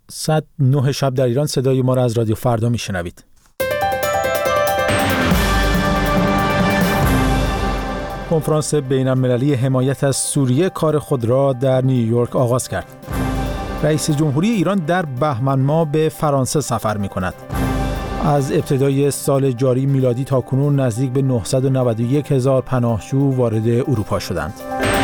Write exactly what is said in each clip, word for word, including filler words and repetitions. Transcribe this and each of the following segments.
ساعت نه شب در ایران صدای ما را از رادیو فردا میشنوید. کنفرانس بین‌المللی حمایت از سوریه کار خود را در نیویورک آغاز کرد. رئیس جمهوری ایران در بهمن ماه به فرانسه سفر می‌کند. از ابتدای سال جاری میلادی تا کنون نزدیک به نهصد و نود و یک هزار پناهجو وارد اروپا شدند.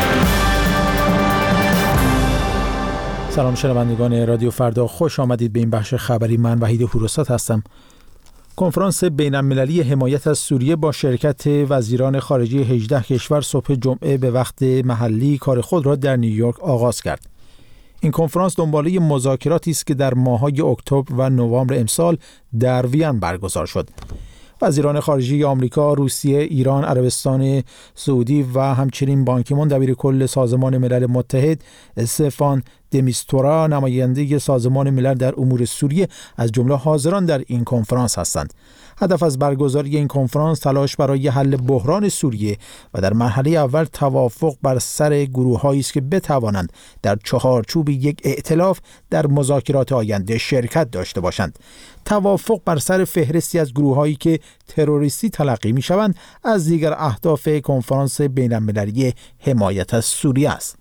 سلام شنوندگان رادیو فردا، خوش آمدید به این بخش خبری. من وحید هوروسات هستم. کنفرانس بین‌المللی حمایت از سوریه با شرکت وزیران خارجه هجده کشور صبح جمعه به وقت محلی کار خود را در نیویورک آغاز کرد. این کنفرانس دنباله مذاکراتی است که در ماه‌های اکتبر و نوامبر امسال در وین برگزار شد. وزیران خارجه آمریکا، روسیه، ایران، عربستان سعودی و همچنین بان کی مون دبیر کل سازمان ملل متحد، استفان د میستورا نماینده سازمان ملل در امور سوریه از جمله حاضران در این کنفرانس هستند. هدف از برگزاری این کنفرانس تلاش برای حل بحران سوریه و در مرحله اول توافق بر سر گروه‌هایی است که بتوانند در چهارچوب یک ائتلاف در مذاکرات آینده شرکت داشته باشند. توافق بر سر فهرستی از گروه‌هایی که تروریستی تلقی می‌شوند از دیگر اهداف کنفرانس بین‌المللی حمایت از سوریه است.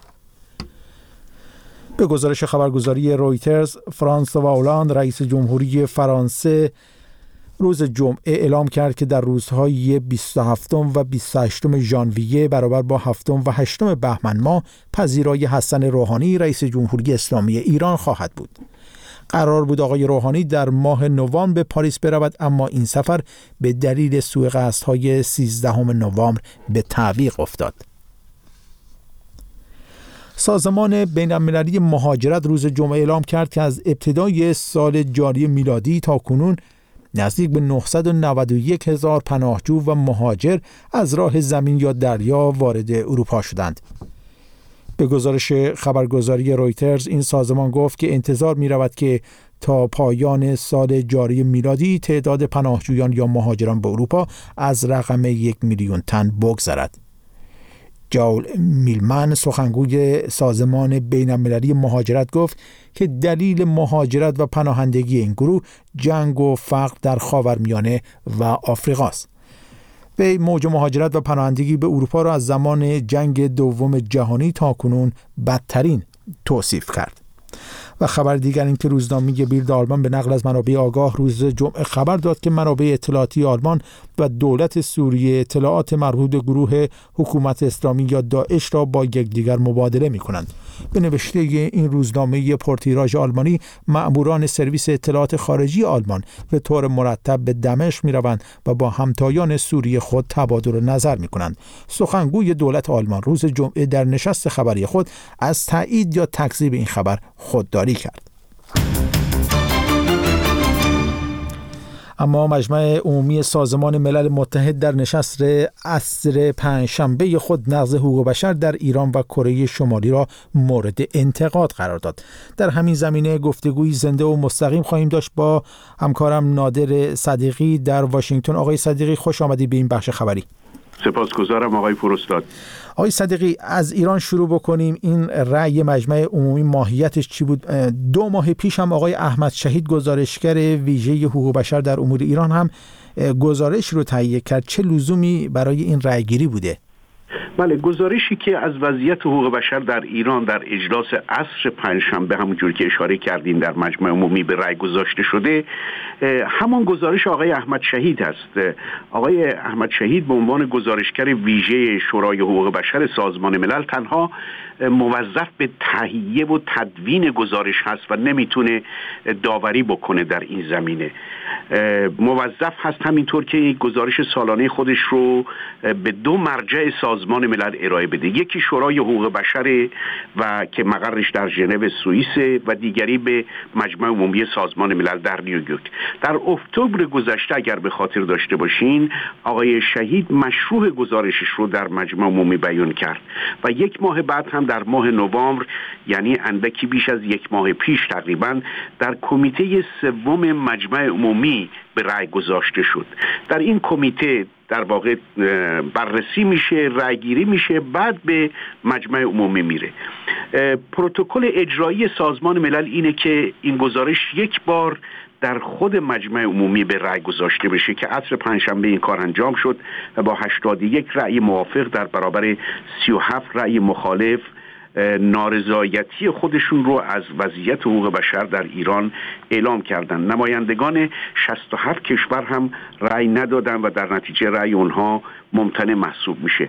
به گزارش خبرگزاری رویترز، فرانسوا هولند رئیس جمهوری فرانسه روز جمعه اعلام کرد که در روزهای بیست و هفتم و بیست و هشتم ژانویه برابر با هفتم و هشتم بهمن ماه پذیرای حسن روحانی رئیس جمهوری اسلامی ایران خواهد بود. قرار بود آقای روحانی در ماه نوامبر به پاریس برود، اما این سفر به دلیل سوء قصدهای سیزدهم نوامبر به تعویق افتاد. سازمان بین‌المللی مهاجرت روز جمعه اعلام کرد که از ابتدای سال جاری میلادی تا کنون نزدیک به نهصد و نود و یک هزار پناهجو و مهاجر از راه زمین یا دریا وارد اروپا شدند. به گزارش خبرگزاری رویترز، این سازمان گفت که انتظار می رود که تا پایان سال جاری میلادی تعداد پناهجویان یا مهاجران به اروپا از رقم یک میلیون تن بگذرد. جول میلمن سخنگوی سازمان بین‌المللی مهاجرت گفت که دلیل مهاجرت و پناهندگی این گروه جنگ و فقر در خاورمیانه و آفریقا است. وی موج مهاجرت و پناهندگی به اروپا را از زمان جنگ دوم جهانی تا کنون بدترین توصیف کرد. و خبر دیگر این که روزنامه بیلد آلمان به نقل از منابع آگاه روز جمعه خبر داد که منابع اطلاعاتی آلمان و دولت سوریه اطلاعات مربوط به گروه حکومت اسلامی یا داعش را با یکدیگر مبادله می‌کنند. به نوشته این روزنامه پرتیراژ آلمانی، مأموران سرویس اطلاعات خارجی آلمان به طور مرتب به دمشق می‌روند و با همتایان سوریه خود تبادل نظر می‌کنند. سخنگوی دولت آلمان روز جمعه در نشست خبری خود از تایید یا تکذیب این خبر خودداری کرد. اما مجمع عمومی سازمان ملل متحد در نشست عصر پنجشنبه خود نقض حقوق بشر در ایران و کره شمالی را مورد انتقاد قرار داد. در همین زمینه گفتگوی زنده و مستقیم خواهیم داشت با همکارم نادر صدیقی در واشنگتن. آقای صدیقی، خوش آمدید به این بخش خبری. سپاسگزارم آقای فرستاد. آقای صدیقی، از ایران شروع بکنیم. این رأی مجمع عمومی ماهیتش چی بود؟ دو ماه پیش هم آقای احمد شهید گزارشگر ویژه حقوق بشر در امور ایران هم گزارش رو تهیه کرد. چه لزومی برای این رأی گیری بوده؟ بله، گزارشی که از وضعیت حقوق بشر در ایران در اجلاس عصر پنجشنبه همونجور که اشاره کردین در مجمع عمومی به رأی گذاشته شده، همان گزارش آقای احمد شهید است. آقای احمد شهید به عنوان گزارشگر ویژه شورای حقوق بشر سازمان ملل تنها موظف به تهیه و تدوین گزارش هست و نمیتونه داوری بکنه در این زمینه. موظف هست همینطور که یک گزارش سالانه خودش رو به دو مرجع سازمان ملل ارائه بده. یکی شورای حقوق بشر و که مقرش در ژنو سوئیس و دیگری به مجمع عمومی سازمان ملل در نیویورک. در اکتبر گذشته اگر به خاطر داشته باشین، آقای شهید مشروع گزارشش رو در مجمع عمومی بیان کرد و یک ماه بعد هم در ماه نوامبر، یعنی اندکی بیش از یک ماه پیش تقریبا، در کمیته سوم مجمع عمومی به رأی گذاشته شد. در این کمیته در واقع بررسی میشه، رأیگیری میشه، بعد به مجمع عمومی میره. پروتکل اجرایی سازمان ملل اینه که این گزارش یک بار در خود مجمع عمومی به رأی گذاشته بشه که عصر پنجشنبه این کار انجام شد و با هشتاد و یک رأی موافق در برابر سی و هفت رأی مخالف نارضایتی خودشون رو از وضعیت حقوق بشر در ایران اعلام کردن. نمایندگان شصت و هفت کشور هم رأی ندادن و در نتیجه رأی اونها ممتنع محسوب میشه.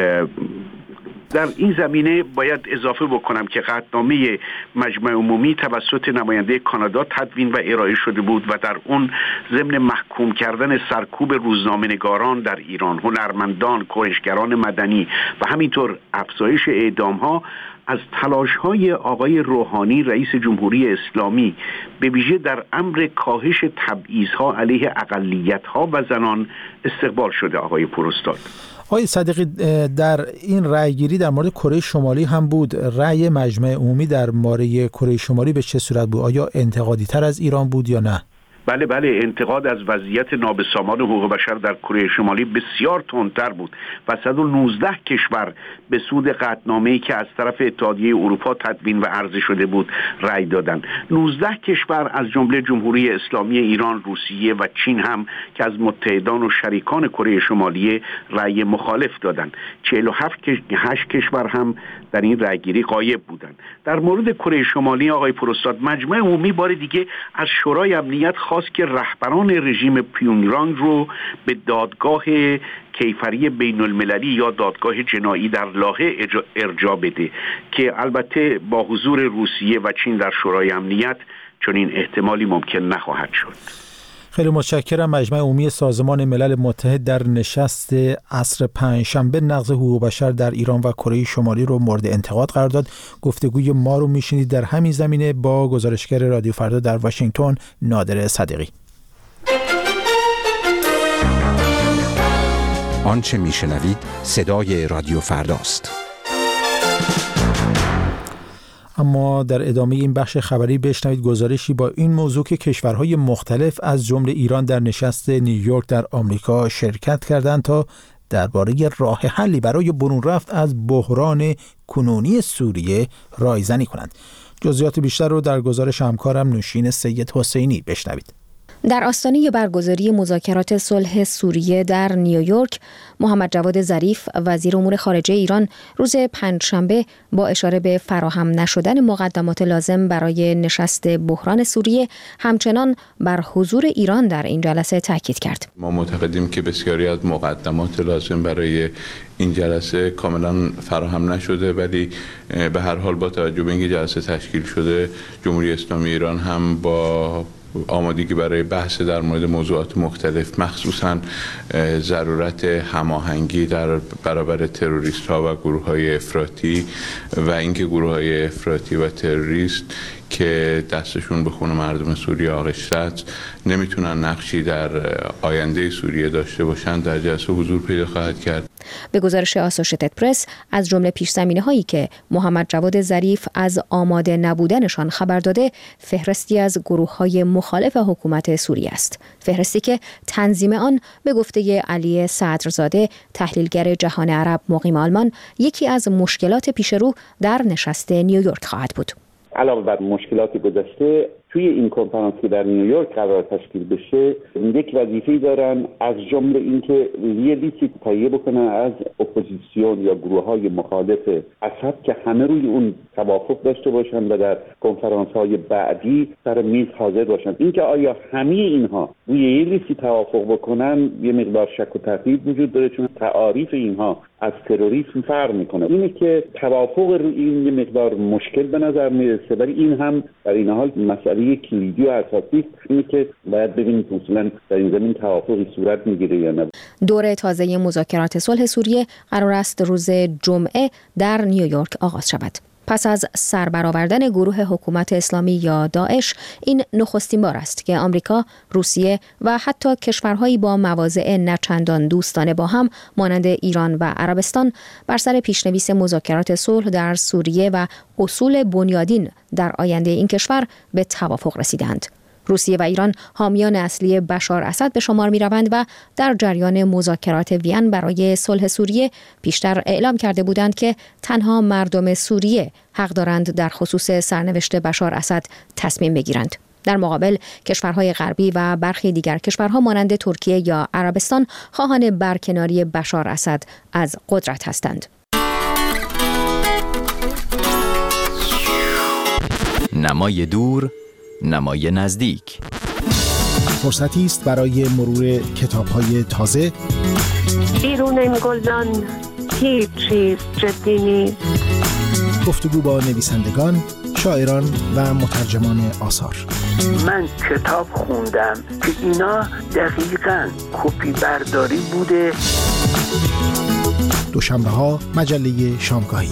در این زمینه باید اضافه بکنم که قطعنامه مجمع عمومی توسط نماینده کانادا تدوین و ارائه شده بود و در اون ضمن محکوم کردن سرکوب روزنامه‌نگاران در ایران، هنرمندان، کنشگران مدنی و همینطور افزایش اعدام‌ها از تلاش‌های آقای روحانی رئیس جمهوری اسلامی به ویژه در امر کاهش تبعیض‌ها علیه اقلیت‌ها و زنان استقبال شده. آقای پوراستاد، آقای صدیقی، در این رأیگیری در مورد کره شمالی هم بود. رأی مجمع عمومی در مورد کره شمالی به چه صورت بود؟ آیا انتقادی تر از ایران بود یا نه؟ بله بله انتقاد از وضعیت نابسامان حقوق بشر در کره شمالی بسیار تندتر بود و صد و نوزده کشور به سود قطعنامه‌ای که از طرف اتحادیه اروپا تدوین و عرضه شده بود رأی دادند. نوزده کشور از جمله جمهوری اسلامی ایران، روسیه و چین هم که از متحدان و شریکان کره شمالی رأی مخالف دادند. چهل و هشت کشور هم در این رأیگیری غایب بودند. در مورد کره شمالی آقای پروستاد، مجمع عمومی بار دیگه از شورای امنیت خواست که رهبران رژیم پیونگیانگ رو به دادگاه کیفری بین المللی یا دادگاه جنایی در لاهه ارجاع بده که البته با حضور روسیه و چین در شورای امنیت چنین احتمالی ممکن نخواهد شد. خیلی متشکرم. مجمع عمومی سازمان ملل متحد در نشست عصر پنجشنبه نقض حقوق بشر در ایران و کره شمالی رو مورد انتقاد قرار داد. گفتگوی ما رو میشنید در همین زمینه با گزارشگر رادیو فردا در واشنگتن، نادر صدیقی. آنچه میشنوید صدای رادیو فرداست. اما در ادامه این بخش خبری بشنوید گزارشی با این موضوع که کشورهای مختلف از جمله ایران در نشست نیویورک در آمریکا شرکت کردند تا درباره راه حلی برای برون رفت از بحران کنونی سوریه رایزنی کنند. جزئیات بیشتر رو در گزارش همکارم نوشین سید حسینی بشنوید. در آستانه برگزاری مذاکرات صلح سوریه در نیویورک، محمد جواد ظریف وزیر امور خارجه ایران روز پنجشنبه با اشاره به فراهم نشدن مقدمات لازم برای نشست بحران سوریه همچنان بر حضور ایران در این جلسه تاکید کرد. ما معتقدیم که بسیاری از مقدمات لازم برای این جلسه کاملا فراهم نشده، ولی به هر حال با توجه به اینکه جلسه تشکیل شده، جمهوری اسلامی ایران هم با آمادگی برای بحث در مورد موضوعات مختلف، مخصوصاً ضرورت هماهنگی در برابر تروریست ها و گروه های افراطی و اینکه گروه های افراطی و تروریست که دستشون به خون مردم سوریه آغشته است نمیتونن نقشی در آینده سوریه داشته باشند، در جلسه حضور پیدا خواهد کرد. به گزارش آسوشیتد پرس، از جمله پیش‌زمینه هایی که محمد جواد ظریف از آماده نبودنشان خبر داده، فهرستی از گروه های مخالف حکومت سوریه است. فهرستی که تنظیم آن به گفته علی صدرزاده، تحلیلگر جهان عرب مقیم آلمان، یکی از مشکلات پیش رو در نشست نیویورک خواهد بود. علاوه بر مشکلات گذشته، توی این کنفرانس که در نیویورک قرار تشکیل بشه یک وظیفه‌ای دارن، از جمله اینکه یه لیستی تهیه بکنن از اپوزیسیون یا گروه‌های مخالف اسد که همه روی اون توافق داشته باشن و در کنفرانس‌های بعدی سر میز حاضر باشن. اینکه آیا همه اینها روی یه لیستی توافق بکنن یه مقدار شک و تردید وجود داره، چون تعاریف اینها از تروریسم فرق میکنه. اینه که توافق روی این یه مقدار مشکل به نظر میرسه، ولی این هم در این حال مسئله کلیدی و اساسی است، اینه که باید ببینیم اصولا در این زمین توافقی صورت میگیره یا نه. دوره تازه مذاکرات صلح سوریه قرار است روز جمعه در نیویورک آغاز شود. پس از سربرآوردن گروه حکومت اسلامی یا داعش، این نخستین بار است که آمریکا، روسیه و حتی کشورهایی با مواضع نچندان دوستانه با هم مانند ایران و عربستان بر سر پیشنویس مذاکرات صلح در سوریه و اصول بنیادین در آینده این کشور به توافق رسیدند. روسیه و ایران حامیان اصلی بشار اسد به شمار می‌روند و در جریان مذاکرات وین برای صلح سوریه پیشتر اعلام کرده بودند که تنها مردم سوریه حق دارند در خصوص سرنوشت بشار اسد تصمیم بگیرند. در مقابل کشورهای غربی و برخی دیگر کشورها مانند ترکیه یا عربستان خواهان برکناری بشار اسد از قدرت هستند. نمای دور، نمای نزدیک. فرصتی است برای مرور کتاب‌های تازه. بیرون این گلدان هیچ چیز جدی نیست. گفتگو با نویسندگان، شاعران و مترجمان آثار. من کتاب خوندم که اینا دقیقاً کپی برداری بوده. دوشنبه ها مجله شامگاهی.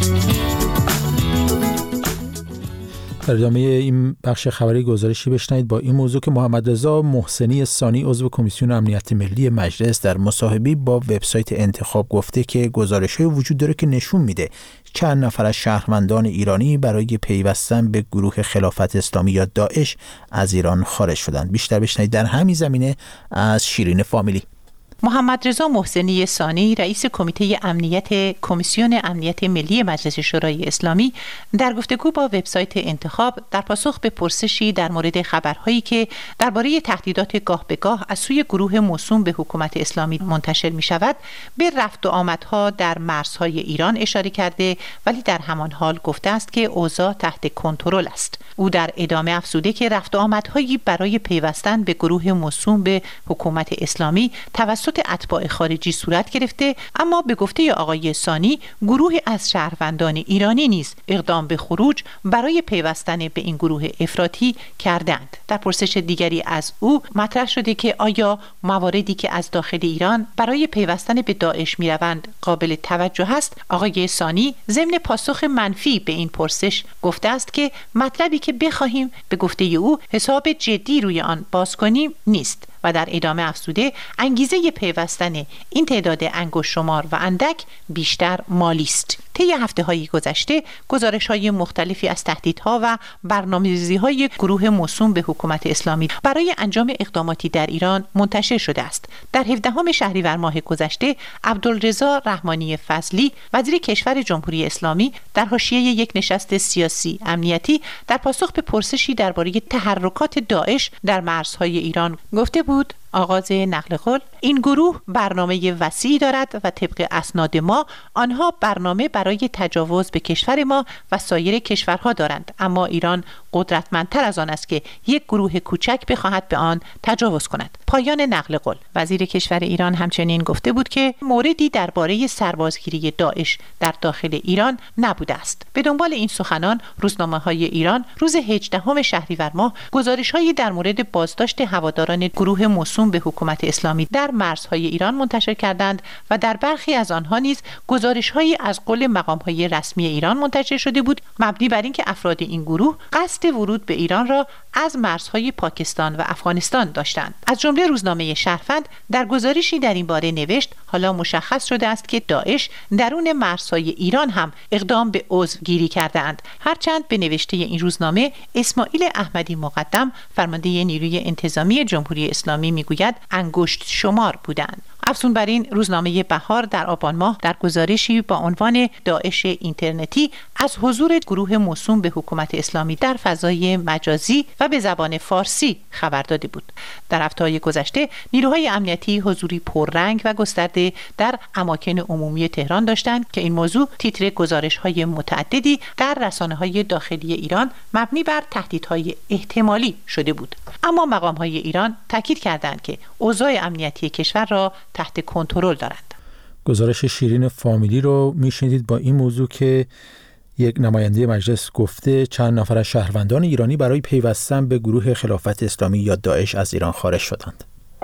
در ادامه این بخش خبری گزارشی بشنوید با این موضوع که محمد رضا محسنی ثانی عضو کمیسیون امنیت ملی مجلس در مصاحبه‌ای با وبسایت انتخاب گفته که گزارش‌های وجود داره که نشون میده چند نفر از شهروندان ایرانی برای پیوستن به گروه خلافت اسلامی یا داعش از ایران خارج شدند. بیشتر بشنوید در همین زمینه از شیرین فامیلی. محمد رضا محسنی ثانی رئیس کمیته امنیت کمیسیون امنیت ملی مجلس شورای اسلامی در گفتگو با وبسایت انتخاب در پاسخ به پرسشی در مورد خبرهایی که درباره تهدیدات گاه به گاه از سوی گروه موسوم به حکومت اسلامی منتشر می شود به رفت و آمدها در مرزهای ایران اشاره کرده، ولی در همان حال گفته است که اوضاع تحت کنترل است. او در ادامه افزوده که رفت و آمدهایی برای پیوستن به گروه موسوم به حکومت اسلامی توسط اتباع خارجی صورت گرفته، اما به گفته آقای ثانی گروهی از شهروندان ایرانی نیز اقدام به خروج برای پیوستن به این گروه افراطی کردند. در پرسش دیگری از او مطرح شده که آیا مواردی که از داخل ایران برای پیوستن به داعش میروند قابل توجه است؟ آقای ثانی ضمن پاسخ منفی به این پرسش گفته است که مطلبی که بخواهیم به گفته او حساب جدی روی آن باز کنیم نیست و در ادامه افزوده انگیزه پیوستن این تعداد انگشت شمار و اندک بیشتر مالی است. طی هفته‌های گذشته گزارش‌های مختلفی از تهدیدها و برنامه‌ریزی‌های گروه موسوم به حکومت اسلامی برای انجام اقداماتی در ایران منتشر شده است. در هفدهم شهریور ماه گذشته عبدالرضا رحمانی فضلی وزیر کشور جمهوری اسلامی در حاشیه یک نشست سیاسی امنیتی در پاسخ به پرسشی درباره تحرکات داعش در مرزهای ایران گفته بود: آغاز نقل قول، این گروه برنامه وسیعی دارد و طبق اسناد ما آنها برنامه برای تجاوز به کشور ما و سایر کشورها دارند، اما ایران قدرتمندتر از آن است که یک گروه کوچک بخواهد به آن تجاوز کند. پایان نقل قول. وزیر کشور ایران همچنین گفته بود که موردی درباره سربازگیری داعش در داخل ایران نبوده است. به دنبال این سخنان روزنامه‌های ایران روز هجدهم شهریور ماه گزارش‌هایی در مورد بازداشت هواداران گروه موسوم به حکومت اسلامی در مرزهای ایران منتشر کردند و در برخی از آنها نیز گزارش‌هایی از قول مقام‌های رسمی ایران منتشر شده بود مبنی بر اینکه افراد این گروه قصد ورود به ایران را از مرزهای پاکستان و افغانستان داشتند. از جمله روزنامه شهروند در گزارشی در این باره نوشت: حالا مشخص شده است که داعش درون مرزهای ایران هم اقدام به عضوگیری کرده‌اند. هرچند به نوشته این روزنامه اسماعیل احمدی مقدم فرمانده نیروی انتظامی جمهوری اسلامی میگوید انگشت شمار بودند. افزون بر این روزنامه بهار در آبان ماه در گزارشی با عنوان داعش اینترنتی از حضور گروه موسوم به حکومت اسلامی در فضای مجازی و به زبان فارسی خبر داده بود. در هفته‌های گذشته نیروهای امنیتی حضوری پررنگ و گسترده در اماکن عمومی تهران داشتند که این موضوع تیتر گزارش‌های متعددی در رسانه‌های داخلی ایران مبنی بر تهدیدهای احتمالی شده بود. اما مقام‌های ایران تاکید کردند که اوضاع امنیتی کشور را تحت کنترل دارند. گزارش شیرین فامیلی رو میشنیدید با این موضوع که یک نماینده مجلس گفته چند نفر از شهروندان ایرانی برای پیوستن به گروه خلافت اسلامی یا داعش از ایران خارج شدند.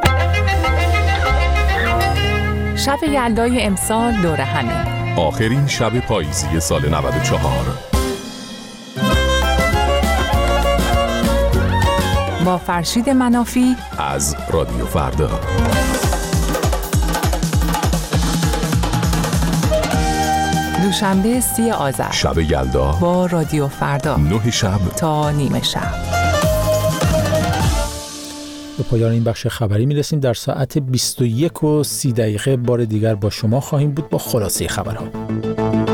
شب یلدای امسال دور همی، آخرین شب پاییزی سال نود و چهار، با فرشید منافی از رادیو فردا. دوشنبه سی آذر، شب یلدا با رادیو فردا، نه شب تا نیمه شب. به پایان این بخش خبری میرسیم. در ساعت بیست و یک و سی دقیقه بار دیگر با شما خواهیم بود با خلاصه خبرها.